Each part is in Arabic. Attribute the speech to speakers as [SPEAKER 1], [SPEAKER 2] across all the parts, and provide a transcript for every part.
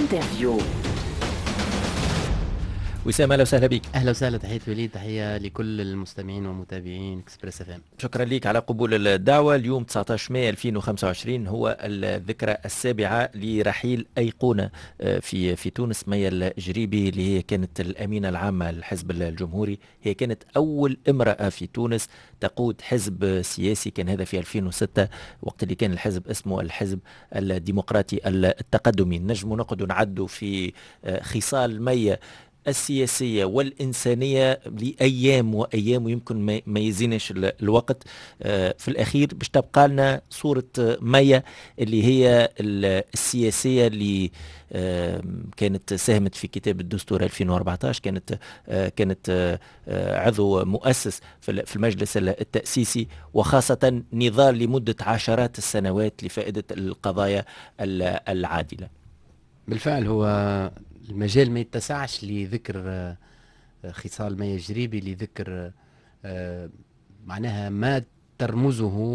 [SPEAKER 1] انترفيو.
[SPEAKER 2] وسام، اهلا وسهلا بك.
[SPEAKER 3] اهلا وسهلا، تحيه وليد، تحيه لكل المستمعين ومتابعين اكسبريس اف ام.
[SPEAKER 2] شكرا لك على قبول الدعوه. اليوم 19 مايو 2025 هو الذكرى السابعه لرحيل ايقونه في تونس، ميا الجريبي، اللي هي كانت الامينه العامه للحزب الجمهوري. هي كانت اول امراه في تونس تقود حزب سياسي، كان هذا في 2006 وقت اللي كان الحزب اسمه الحزب الديمقراطي التقدمي. نجم نقعد نعدوا في خصال ميا السياسية والإنسانية لأيام وأيام، ويمكن ما يزينش الوقت. في الأخير باش تبقى لنا صورة ميا اللي هي السياسية اللي كانت ساهمت في كتاب الدستور 2014، كانت عضو مؤسس في المجلس التأسيسي، وخاصة نضال لمدة عشرات السنوات لفائدة القضايا العادلة.
[SPEAKER 3] بالفعل هو المجال ما يتسعش لذكر خصال ميا الجريبي، لذكر معناها ما ترمزه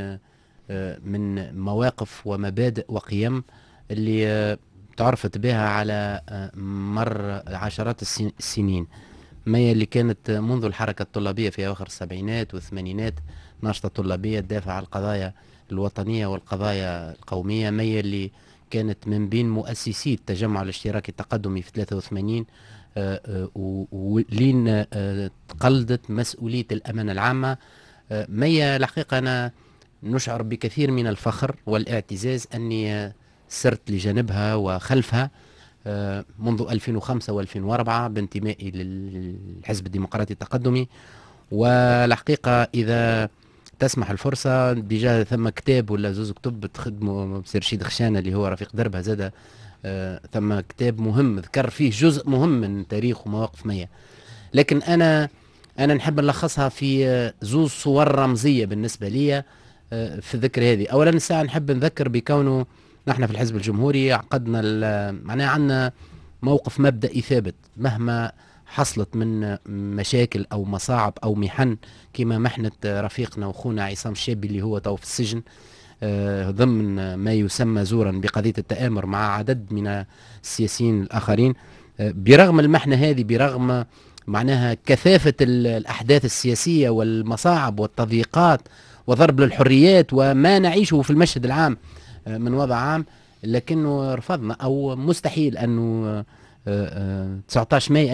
[SPEAKER 3] من مواقف ومبادئ وقيم اللي تعرفت بها على مر عشرات السنين. ميا اللي كانت منذ الحركة الطلابية في أواخر السبعينات والثمانينات ناشطة طلابية تدافع عن القضايا الوطنية والقضايا القومية. ميا اللي كانت من بين مؤسسي التجمع الاشتراكي التقدمي في 83 ولين تقلدت مسؤولية الأمانة العامة. ميا الحقيقة أنا نشعر بكثير من الفخر والاعتزاز أني سرت لجانبها وخلفها منذ 2005 و2004 بانتمائي للحزب الديمقراطي التقدمي. والحقيقة إذا تسمح الفرصة بجاه ثم كتاب ولا زوز كتب تخدموا بسير رشيد خشانة اللي هو رفيق دربها زادة، ثم كتاب مهم ذكر فيه جزء مهم من تاريخ ومواقف ميا. لكن أنا نحب نلخصها في زوز صور رمزية بالنسبة لي في الذكر هذه. أولا الساعة نحب نذكر بكونه نحن في الحزب الجمهوري عقدنا معناها عندنا موقف مبدئي ثابت مهما حصلت من مشاكل أو مصاعب أو محن، كما محنة رفيقنا وأخونا عصام الشابي اللي هو تو في السجن ضمن ما يسمى زورا بقضية التآمر مع عدد من السياسيين الآخرين. برغم المحنة هذه، برغم معناها كثافة الأحداث السياسية والمصاعب والتضييقات وضرب للحريات وما نعيشه في المشهد العام من وضع عام، لكنه رفضنا أو مستحيل أنه 19 ماي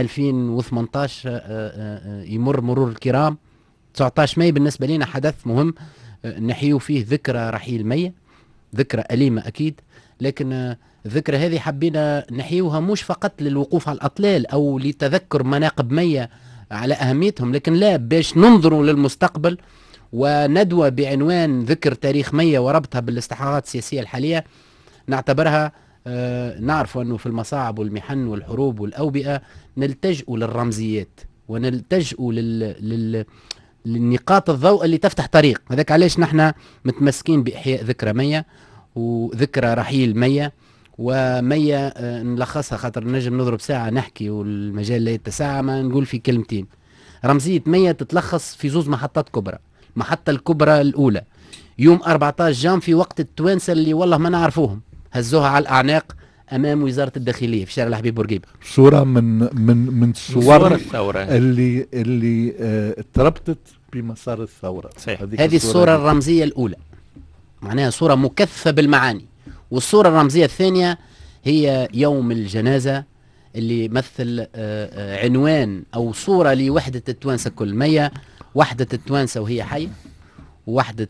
[SPEAKER 3] 2018 يمر مرور الكرام. 19 ماي بالنسبة لنا حدث مهم نحيو فيه ذكرى رحيل ميا، ذكرى أليمة أكيد، لكن الذكرى هذه حبينا نحيوها مش فقط للوقوف على الأطلال أو لتذكر مناقب ميا على أهميتهم، لكن لا، باش ننظروا للمستقبل. وندوة بعنوان ذكر تاريخ ميا وربطها بالاستحقاقات السياسية الحالية نعتبرها نعرف أنه في المصاعب والمحن والحروب والأوبئة نلتجئوا للرمزيات ونلتجئوا للنقاط الضوء اللي تفتح طريق. هذاك علاش نحن متمسكين بإحياء ذكرى ميا وذكرى رحيل ميا. وميا نلخصها خاطر نجم نضرب ساعة نحكي والمجال لا يتسع، ما نقول في كلمتين. رمزية ميا تتلخص في زوز محطات كبرى. المحطة الكبرى الأولى يوم 14 جان في وقت التوانسة اللي والله ما نعرفوهم هزوها على الأعناق أمام وزارة الداخلية في شارع الحبيب بورقيبة.
[SPEAKER 4] صورة من صور
[SPEAKER 2] الثورة
[SPEAKER 4] اللي تربطت بمسار الثورة.
[SPEAKER 3] هذه الصورة الرمزية الأولى، معناها صورة مكثفة بالمعاني. والصورة الرمزية الثانية هي يوم الجنازة اللي يمثل عنوان أو صورة لوحدة التوانسة كل. ميا وحدة التوانسة وهي حية، وحدة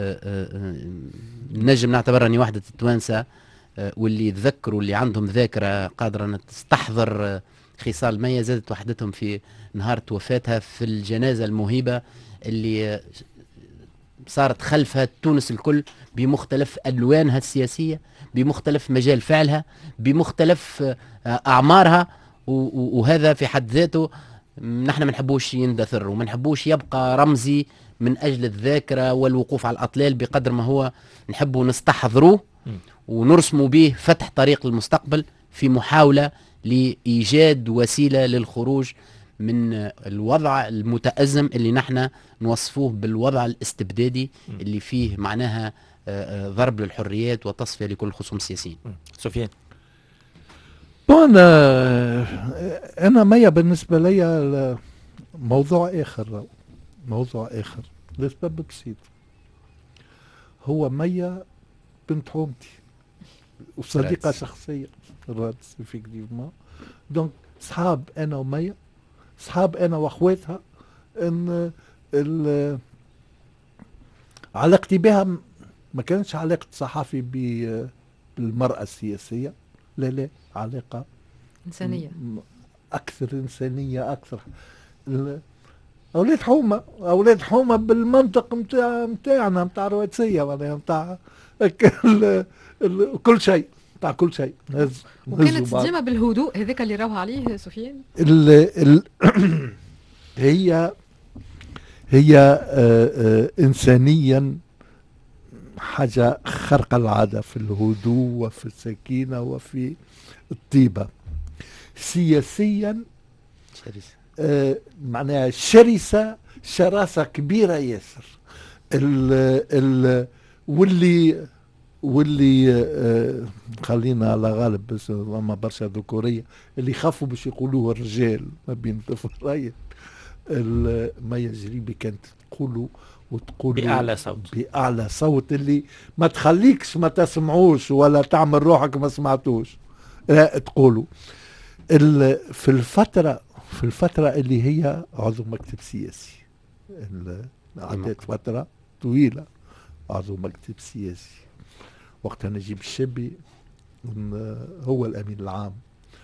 [SPEAKER 3] نجم نعتبرها أني وحدة التوانسة واللي يتذكروا اللي عندهم ذاكرة قادرة أن تستحضر خصال ميا زادت وحدتهم في نهار وفاتها في الجنازة المهيبة اللي صارت خلفها تونس الكل بمختلف ألوانها السياسية، بمختلف مجال فعلها، بمختلف أعمارها. وهذا في حد ذاته نحن ما نحبوش يندثر وما نحبوش يبقى رمزي من أجل الذاكرة والوقوف على الأطلال، بقدر ما هو نحبه نستحضروه ونرسموا به فتح طريق للمستقبل في محاولة لإيجاد وسيلة للخروج من الوضع المتأزم اللي نحن نوصفوه بالوضع الاستبدادي اللي فيه معناها ضرب للحريات وتصفية لكل الخصوم السياسيين.
[SPEAKER 2] سفيان.
[SPEAKER 4] بون انا مية بالنسبه لي موضوع اخر، موضوع اخر لسبب بسيط. هو مية بنت حومتي وصديقه شخصيه افكتيفمون. دونك صحاب انا ومية، صحاب انا واخواتها. ان علاقتي بها ما كانتش علاقه صحافي بالمراه السياسيه، لا علاقه
[SPEAKER 1] إنسانية
[SPEAKER 4] اكثر انسانيه اكثر. اولاد حومه بالمنطق نتاعنا نتاع الرواتسيه معناها نتاع كل شيء نتاع كل شيء.
[SPEAKER 1] وكانت ديما بالهدوء هذاك اللي راوها عليه سفيان.
[SPEAKER 4] هي انسانيا حاجه خارقه العاده في الهدوء وفي السكينه وفي الطيبه. سياسيا معناها شراسة كبيرة ياسر. واللي خلينا على غالب بس ما برشا ذكورية اللي خافوا باش يقولوه الرجال ما بين الفرايد. مية جريبي كانت تقولوا بأعلى صوت اللي ما تخليكش ما تسمعوش ولا تعمل روحك ما سمعتوش، لا تقولوا. في الفترة اللي هي عضو مكتب سياسي، عدت فترة طويلة عضو مكتب سياسي، وقتها نجيب الشبي هو الأمين العام.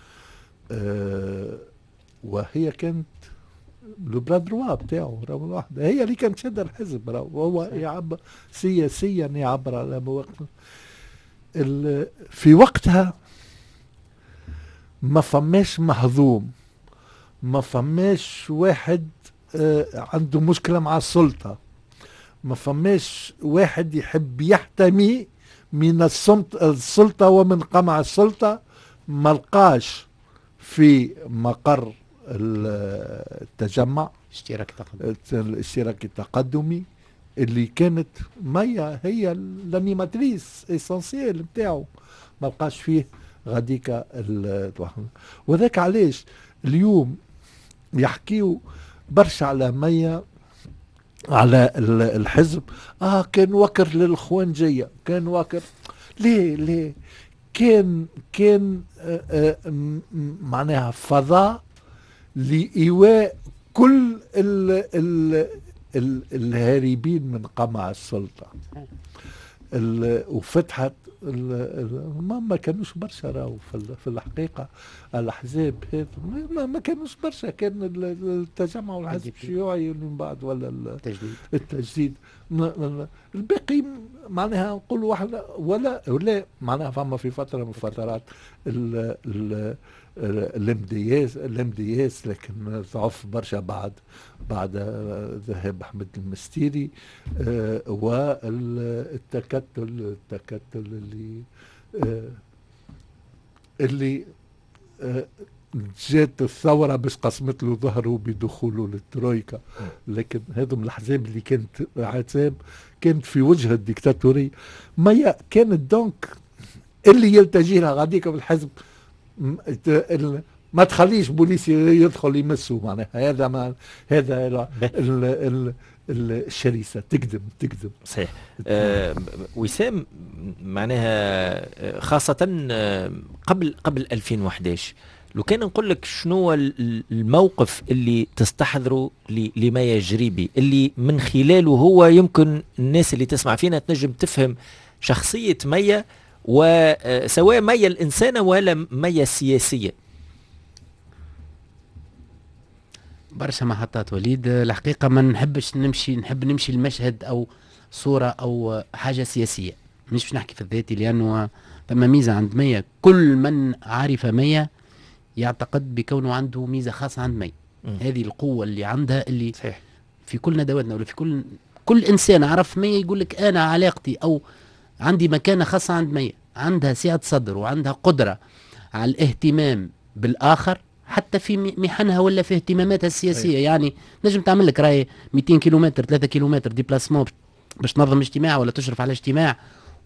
[SPEAKER 4] وهي كانت البرادروا بتاعه واحدة، هي اللي كانت شادة الحزب، وهو يعبر سياسيا يعبر على مواقف. في وقتها ما فماش مهضوم، ما فماش واحد عنده مشكلة مع السلطة، ما فماش واحد يحب يحتمي من السلطة ومن قمع السلطة. ما لقاش في مقر التجمع الاشتراك التقدمي اللي كانت مية هي الانيماتريس اسانسيال بتاعه، ما لقاش فيه غاديكا وذاك علاش اليوم يحكيوا برشا على مية على الحزب. كان وكر للخوانجية، كان وكر ليه كان معناها فضاء لإيواء كل الهاربين من قمع السلطة. وفتحت ما كانوش برشا راهو في الحقيقة الأحزاب هذا ما كانوش برشا. كان التجمع والحزب الشيوعي من بعد ولا التجديد الباقي معناها نقول واحد ولا معناها فما في فترة من فترات الامدياس لكن ضعف برشا بعد ذهاب أحمد المستيري. والتكتل اللي جات الثورة باش قسمت له ظهره بدخوله للترويكا. لكن هذم الأحزاب اللي كانت عتاب كانت في وجه الديكتاتورية. ما كانت دونك اللي يلتجي لها غاديك بالحزب ما تخليش بوليس يدخل يمسه معناها. هذا الشريسة تكذب
[SPEAKER 2] صحيح. وسام معناها خاصة قبل 2011 لو كان نقول لك شنو الموقف اللي تستحضره لمية جريبي اللي من خلاله هو يمكن الناس اللي تسمع فينا تنجم تفهم شخصية مية، وسواء مية الإنسانة ولا مية السياسية؟
[SPEAKER 3] برشا محطات وليد. الحقيقة ما نحبش نحب نمشي المشهد أو صورة أو حاجة سياسية، مش باش نحكي في الذاتي، لأنه فما ميزة عند مية. كل من عارف مية يعتقد بكونه عنده ميزة خاصة عند مية. هذه القوة اللي عندها اللي صحيح. في كل ندواتنا ولا في كل إنسان عرف مية يقول لك أنا علاقتي أو عندي مكانة خاصة عند مية. عندها سعة صدر وعندها قدرة على الاهتمام بالآخر حتى في محنها ولا في اهتماماتها السياسية. يعني نجم تعمل لك راي 200 كيلومتر 3 كيلومتر ديبلاسمون باش تنظم اجتماع ولا تشرف على اجتماع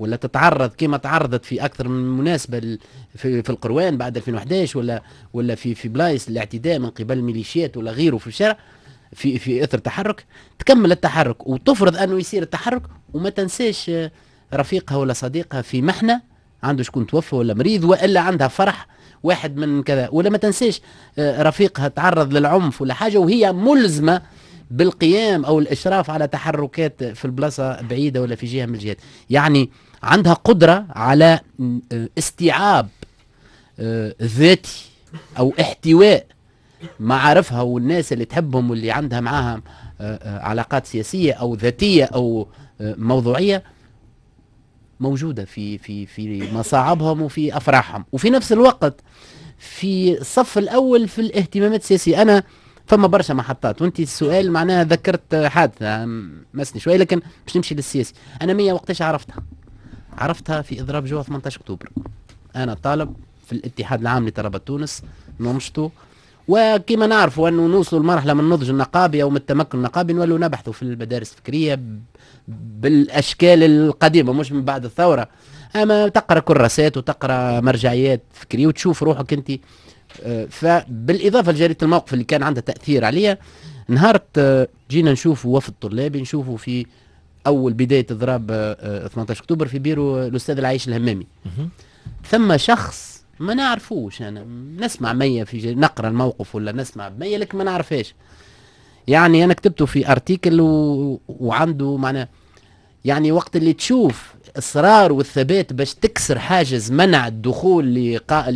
[SPEAKER 3] ولا تتعرض كما تعرضت في اكثر من مناسبه في القروان بعد 2011 ولا في بلايص الاعتداء من قبل الميليشيات ولا غيره في الشارع في اثر تحرك، تكمل التحرك وتفرض انه يصير التحرك، وما تنساش رفيقها ولا صديقها في محنه، عنده شكون توفى ولا مريض والا عندها فرح واحد من كذا، ولا ما تنساش رفيقها تعرض للعنف ولا حاجه وهي ملزمه بالقيام او الاشراف على تحركات في البلاصه بعيده ولا في جهه من الجهات. يعني عندها قدره على استيعاب ذاتي او احتواء معارفها والناس اللي تحبهم واللي عندها معاها علاقات سياسيه او ذاتيه او موضوعيه، موجوده في مصاعبهم وفي افراحهم، وفي نفس الوقت في الصف الاول في الاهتمامات السياسيه. انا فما برشا محطات، وانت السؤال معناها ذكرت حادثه مسني شويه، لكن باش نمشي للسياسي. انا 100 وقتاش عرفتها في اضراب جوه 18 اكتوبر. انا طالب في الاتحاد العام لطلبه تونس، ننشطه، وكما نعرفوا انه نوصلوا لمرحله من النضج النقابي او من التمكن النقابي نولوا نبحثوا في المدارس الفكريه بالاشكال القديمه مش من بعد الثوره، اما تقرا كراسات وتقرا مرجعيات فكريه وتشوف روحك انت. فبالاضافه لجريده الموقف اللي كان عندها تاثير عليا، نهارت جينا نشوفوا وفد طلابي، نشوفوا في اول بدايه اضراب 18 اكتوبر في بيرو الاستاذ العايش الهمامي. ثم شخص ما نعرفوش، انا نسمع مية في نقرا الموقف ولا نسمع بمية لكن ما نعرفهاش. يعني انا كتبته في ارتيكل وعنده معناه، يعني وقت اللي تشوف اصرار والثبات باش تكسر حاجز منع الدخول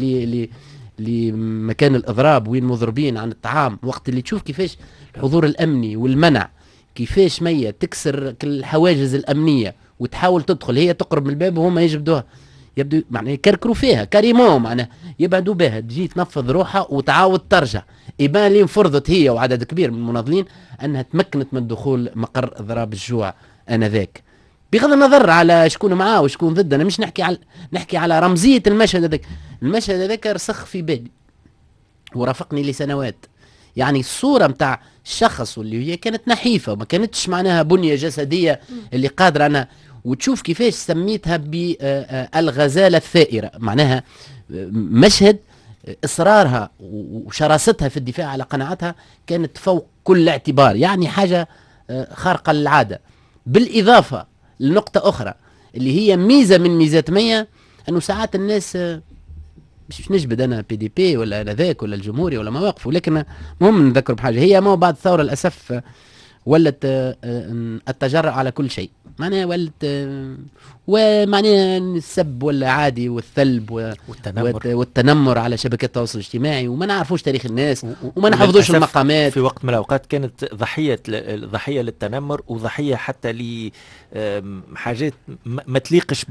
[SPEAKER 3] لمكان الاضراب وين مضربين عن الطعام، وقت اللي تشوف كيفاش الحضور الامني والمنع، كيفاش مية تكسر الحواجز الامنيه وتحاول تدخل، هي تقرب من الباب وهم يجبدوها، يبدو معناه يكركروا فيها كريمون، معناه يبعدوا بها، تجي تنفذ روحها وتعاود ترجع. يبان لي فرضت هي وعدد كبير من المناضلين انها تمكنت من دخول مقر اضراب الجوع انذاك، بغض النظر على شكون معاه وشكون ضد. انا مش نحكي على رمزيه المشهد هذاك. المشهد هذاك رسخ في بالي ورافقني لسنوات. يعني الصوره متاع الشخص واللي هي كانت نحيفه وما كانتش معناها بنيه جسديه اللي قادره انا، وتشوف كيفاش سميتها بالغزالة الثائرة، معناها مشهد إصرارها وشراستها في الدفاع على قناعتها كانت فوق كل اعتبار، يعني حاجة خارقة للعادة. بالإضافة لنقطة أخرى اللي هي ميزة من ميزات مية، أنه ساعات الناس مش نجبد أنا PDP ولا أنا ذاك ولا الجمهوري ولا مواقف، ولكن مهم نذكر بحاجة، هي ما بعد الثورة للأسف ولت التجرأ على كل شيء، معناها ولت ومعناها السب ولا عادي والثلب والتنمر على شبكات التواصل الاجتماعي، وما نعرفوش تاريخ الناس وما نحفظوش المقامات.
[SPEAKER 2] في وقت من الأوقات كانت ضحية للتنمر وضحية حتى لحاجات ما تليقش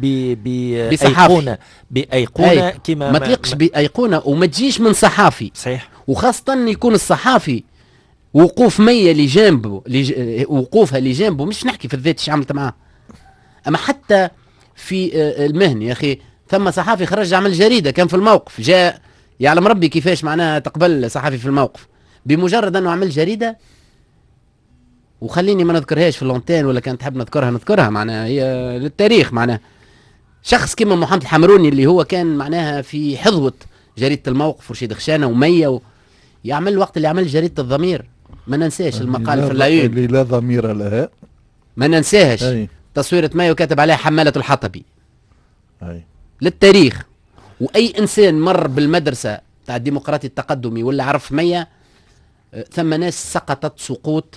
[SPEAKER 2] بأيقونة كما
[SPEAKER 3] ما تليقش بأيقونة وما تجيش من صحافي.
[SPEAKER 2] صحيح.
[SPEAKER 3] وخاصة يكون الصحافي وقوف مية لجانبه وقوفها لجانبه، مش نحكي في الذات عملت معاه، اما حتى في المهن يا اخي. ثم صحافي خرج عمل جريدة كان في الموقف، جاء يعلم ربي كيفاش معناها تقبل صحافي في الموقف بمجرد انه عمل جريدة. وخليني ما نذكرهاش في اللونتين، ولا كانت تحب نذكرها معناها هي للتاريخ. معناها شخص كما محمد الحمروني اللي هو كان معناها في حظوة جريدة الموقف ورشيد خشانة ومية يعمل وقت اللي عمل جريدة الضمير، ما ننساش المقال في العيون
[SPEAKER 4] اللي لا ضمير لها،
[SPEAKER 3] ما ننساهش. تصويرة مايو وكاتب عليها حمالة الحطبي للتاريخ. وأي إنسان مر بالمدرسة تاع الديمقراطي التقدمي ولا عرف مية، ثم ناس سقطت سقوط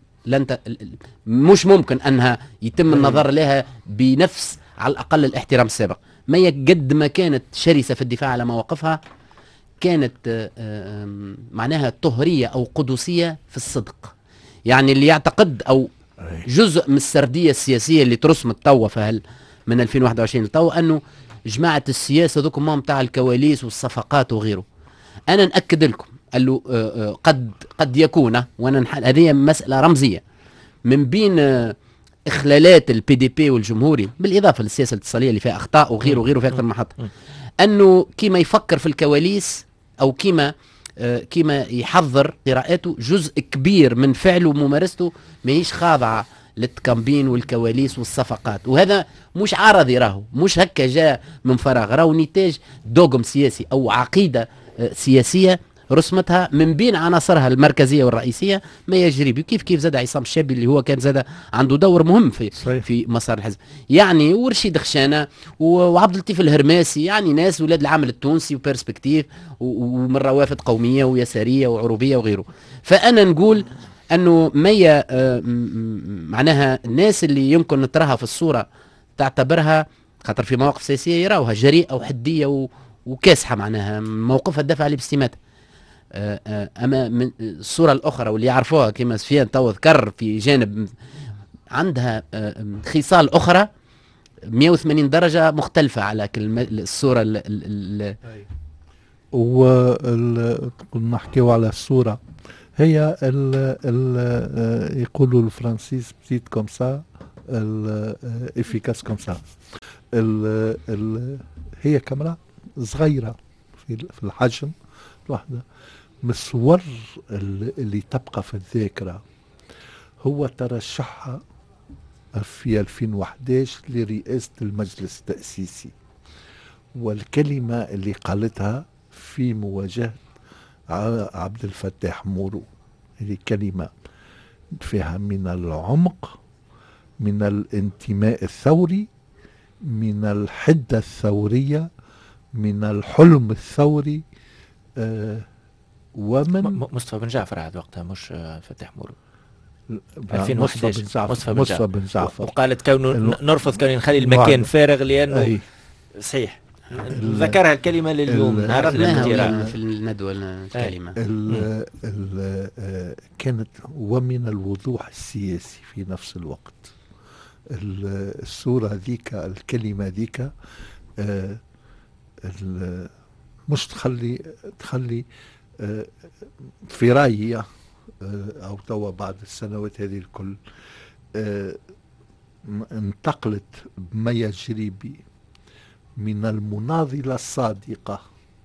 [SPEAKER 3] مش ممكن أنها يتم النظر لها بنفس على الأقل الاحترام السابق. مية قد ما كانت شرسة في الدفاع على مواقفها، كانت معناها طهرية أو قدسية في الصدق. يعني اللي يعتقد أو جزء من السردية السياسية اللي ترسمت توا من 2021 لتوا أنه جماعة السياسة ذوك ما متاع الكواليس والصفقات وغيره، أنا نأكد لكم قال له قد يكون، وأنا هذه مسألة رمزية من بين إخلالات PDP والجمهوري، بالإضافة للسياسة الاتصالية اللي فيها أخطاء وغيره في أكثر من محطة، أنه كيما يفكر في الكواليس أو كيما يحضر قراءاته، جزء كبير من فعله وممارسته ماهيش خاضعة للتكامبين والكواليس والصفقات، وهذا مش عارضي، راهو مش هكا جاء من فراغ، راهو نتاج دوغم سياسي أو عقيدة سياسية رسمتها من بين عناصرها المركزيه والرئيسيه ميا جريبي، كيف زاد عصام الشابي اللي هو كان زاد عنده دور مهم في مسار الحزب، يعني ورشيد خشانه وعبد اللطيف الهرماسي، يعني ناس ولاد العمل التونسي وبيرسبكتيف ومن روافد قوميه ويساريه وعروبيه وغيره. فانا نقول انه ميا معناها الناس اللي يمكن تراها في الصوره تعتبرها خاطر في مواقف سياسيه يراوها جريئه وحديه وكاسحه، معناها موقفها الدفع عليه باستماته. اما من الصوره الاخرى واللي يعرفوها كما سفيان تو ذكر في جانب عندها خصال اخرى 180 درجه مختلفه على الصوره
[SPEAKER 4] نحكيو على الصوره هي يقولوا الفرنسيس بتيت كوم سا افيكاس كوم سا. هي كاميرا صغيره في الحجم الواحده، مصور اللي تبقى في الذاكرة. هو ترشحها في 2011 لرئاسة المجلس التأسيسي، والكلمة اللي قالتها في مواجهة عبد الفتاح مورو هذه كلمة فيها من العمق، من الانتماء الثوري، من الحدة الثورية، من الحلم الثوري. ومن
[SPEAKER 2] مصطفى بن جعفر عاد وقتها مش فتح مورو
[SPEAKER 4] 2011 مصطفى بن جعفر
[SPEAKER 2] وقالت كونه نرفض كون نخلي المكان فارغ لأنه صحيح ذكرها الكلمة لليوم
[SPEAKER 3] عرفناها في الندوة الكلمة
[SPEAKER 4] كانت ومن الوضوح السياسي في نفس الوقت. الصورة ذيك الكلمة ذيك مش تخلي في رأيي أو توا بعد السنوات هذه الكل انتقلت ميا جريبي من المناضلة الصادقة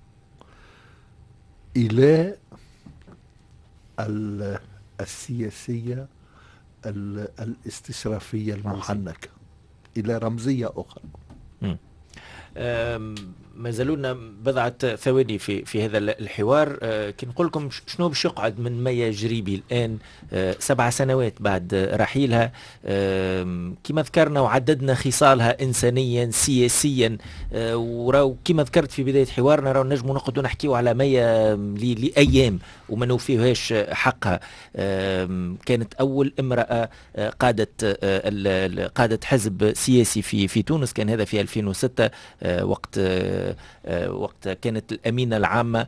[SPEAKER 4] إلى السياسية الاستشرافية المحنكة، إلى رمزية أخرى.
[SPEAKER 2] ما زالونا بضعة ثواني في هذا الحوار. كي نقول لكم شنو باش يقعد من ميا جريبي الآن 7 سنوات بعد رحيلها، كما ذكرنا وعددنا خصالها إنسانيا سياسيا، وراو كما ذكرت في بداية حوارنا راو نجموا نقعدوا نحكيوا على ميا لأيام وما نوفيوهاش حقها. كانت أول امرأة قادت حزب سياسي في تونس، كان هذا في 2006 وقت كانت الأمينة العامة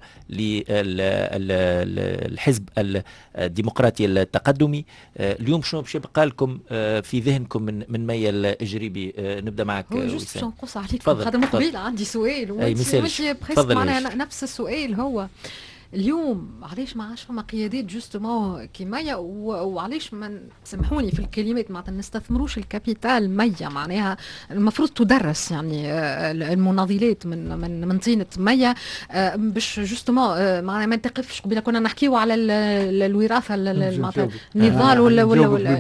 [SPEAKER 2] للحزب الديمقراطي التقدمي. اليوم شنو باش يبقى لكم في ذهنكم من ميا الجريبي؟ نبدأ معك
[SPEAKER 1] وسام. نقص عليكم خاطر من قبيل عندي سؤال
[SPEAKER 2] تفضل.
[SPEAKER 1] نفس السؤال هو اليوم علاش ما عادش فما قيادات جوستومون كي ميا، وعلاش ما سامحوني في الكلمات ما نستثمروش الكابيتال ميا؟ معناها المفروض تدرس يعني المناضلات من طينة ميا باش جوستومون معناها ما نتقفش. قبيله كنا نحكيو على الوراثه النضال ولا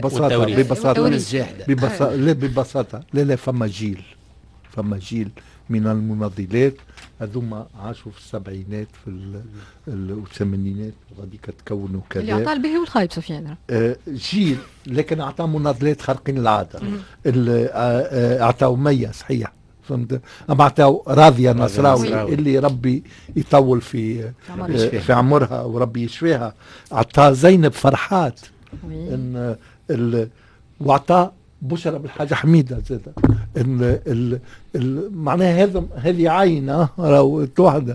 [SPEAKER 4] ببساطه لا فما جيل من المناضلات هذوما عاشوا في السبعينات في الثمانينات غاديك تكونوا كذا
[SPEAKER 1] اللي عطى الباهي والخايب سفيان
[SPEAKER 4] جيل، لكن عطى مناضلات خارقين العاده. عطاو ميا صحيح فهمت، اما عطاو راضيه نصراوي اللي ربي يطول في عمرها وربي يشفيها. عطى زينب فرحات ان وعطى بشرى بالحاجة حميدة زادة. معناها هذه عينة واحدة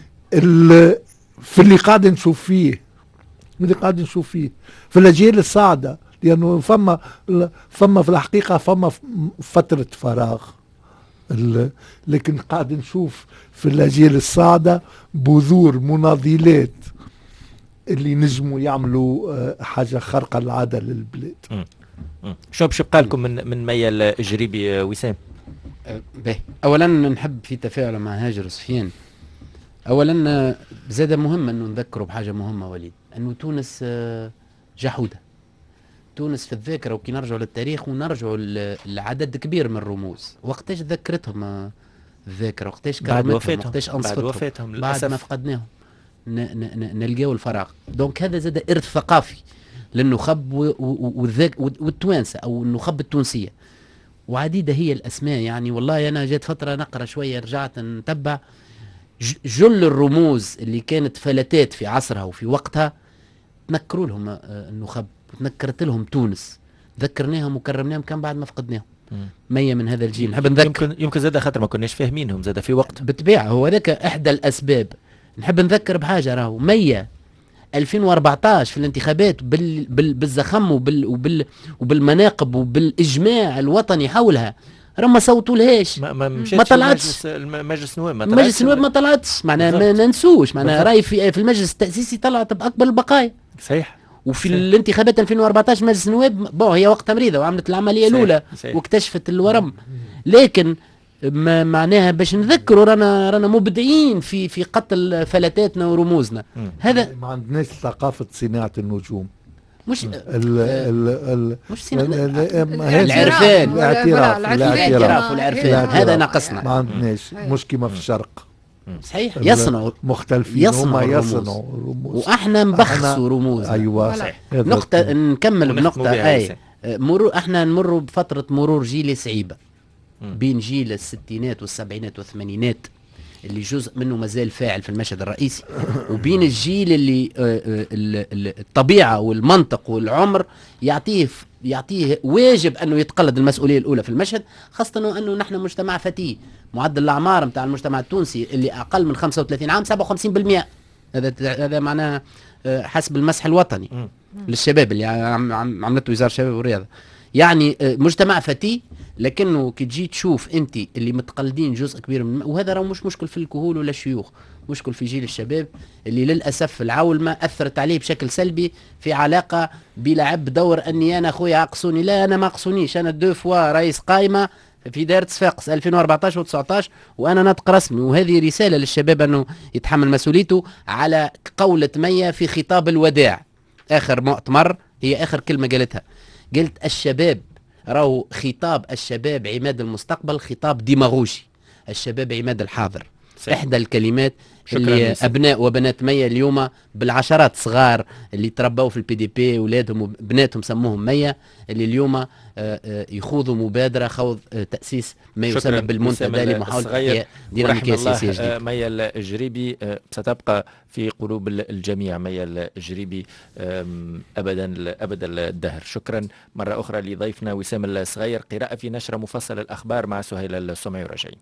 [SPEAKER 4] في اللي قاعد نشوف فيه في الأجيال الصاعدة، لأنه فما في الحقيقة فما فترة فراغ، لكن قاعد نشوف في الأجيال الصاعدة بذور مناضلات اللي نجموا يعملوا حاجة خارقة العادة للبلاد.
[SPEAKER 2] شو باش يبقى لكم من ميا الجريبي وسام؟
[SPEAKER 3] اولا نحب في تفاعل مع هاجر وسفيان. اولا زاد مهم انه نذكروا بحاجه مهمه وليد، انه تونس جحوده. تونس في الذاكرة وكي نرجعوا للتاريخ ونرجعوا لعدد كبير من الرموز، وقتاش ذكرتهم الذاكرة، وقتاش كرمتهم، وقتاش أنصفتهم بعد ما فقدناهم نلقاو الفراغ. دونك هذا زاد إرث ثقافي للنخب والتوانسة أو النخب التونسية، وعديدة هي الأسماء. يعني والله أنا جات فترة نقرأ شوية، رجعت نتبع جل الرموز اللي كانت فلتات في عصرها وفي وقتها، تنكروا لهم النخب، تنكرت لهم تونس، ذكرناهم وكرمناهم كان بعد ما فقدناهم. مية من هذا الجيل نحب نذكر،
[SPEAKER 2] يمكن زاد خاطر ما كناش فاهمينهم زاد في وقت
[SPEAKER 3] بالطبيعة، هو ذاك إحدى الأسباب. نحب نذكر بحاجة، راهو مية 2014 في الانتخابات بالزخم وبالمناقب وبالإجماع الوطني حولها، راه ما صوتوا لهاش، ما طلعتش
[SPEAKER 2] مجلس النواب،
[SPEAKER 3] ما طلعتش، معناها ما ننسوش، معناها راي في المجلس التأسيسي طلعت بأكبر البقايا.
[SPEAKER 2] صحيح.
[SPEAKER 3] وفي الانتخابات 2014 مجلس النواب هي وقتها مريضة وعملت العملية الأولى واكتشفت الورم، لكن ما معناها باش نذكروا رانا مبدعين في قتل فلتاتنا ورموزنا. هذا
[SPEAKER 4] ما عندناش ثقافة صناعة النجوم،
[SPEAKER 3] مش
[SPEAKER 4] مش
[SPEAKER 3] العرفان، الاعتراف والعرفان، هذا ناقصنا،
[SPEAKER 4] ما عندناش، مش كما في الشرق.
[SPEAKER 3] صحيح، يصنعوا
[SPEAKER 4] مختلفين، هما يصنعوا رموز
[SPEAKER 3] واحنا نبخسوا رموز.
[SPEAKER 4] ايوه
[SPEAKER 3] نقطة نكمل بنقطة احنا نمروا بفترة مرور جيل صعيبة بين جيل الستينات والسبعينات والثمانينات اللي جزء منه مازال فاعل في المشهد الرئيسي، وبين الجيل اللي الطبيعة والمنطق والعمر يعطيه واجب أنه يتقلد المسؤولية الأولى في المشهد، خاصة أنه نحن مجتمع فتي، معدل الأعمار متاع المجتمع التونسي اللي أقل من 35 عام 57%. هذا معناه حسب المسح الوطني للشباب اللي عملته وزارة الشباب والرياضة. يعني مجتمع فتي، لكنه كي تجي تشوف انت اللي متقلدين جزء كبير وهذا راه مش مشكل في الكهول ولا الشيوخ، مشكل في جيل الشباب اللي للاسف العولمه اثرت عليه بشكل سلبي في علاقه بلعب دور اني انا اخويا عقصوني، لا انا ما عقصونيش، انا 2 فوا رئيس قائمه في دائره صفاقس 2014 و19 وانا ناطق رسمي. وهذه رساله للشباب انه يتحمل مسؤوليته. على قولة مية في خطاب الوداع اخر مؤتمر، هي اخر كلمه قالت الشباب، راهو خطاب الشباب عماد المستقبل خطاب ديماغوجي، الشباب عماد الحاضر. صحيح. إحدى الكلمات اللي أبناء وبنات مية اليوم بالعشرات صغار اللي تربوا في البي دي بي، أولادهم وبناتهم سموهم مية، اللي اليوم يخوضوا مبادرة خوض تأسيس ما يسمى بالمنتدى لمحاولة إحياء ديناميكية سياسية جديدة.
[SPEAKER 2] مية الجريبي ستبقى في قلوب الجميع، مية الجريبي أبد الدهر. شكرا مرة أخرى لضيفنا وسام الصغير. قراءة في نشرة مفصل الأخبار مع سهيل السمعي وراجعين.